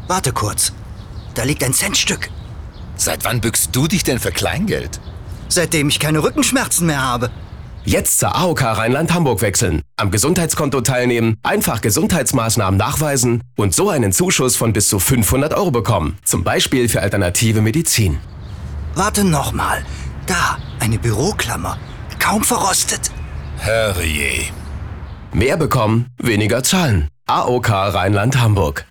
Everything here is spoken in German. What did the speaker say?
Warte kurz. Da liegt ein Centstück. Seit wann bückst du dich denn für Kleingeld? Seitdem ich keine Rückenschmerzen mehr habe. Jetzt zur AOK Rheinland-Hamburg wechseln, am Gesundheitskonto teilnehmen, einfach Gesundheitsmaßnahmen nachweisen und so einen Zuschuss von bis zu 500 € bekommen. Zum Beispiel für alternative Medizin. Warte nochmal. Da, eine Büroklammer. Kaum verrostet. Herrje. Mehr bekommen, weniger zahlen. AOK Rheinland-Hamburg.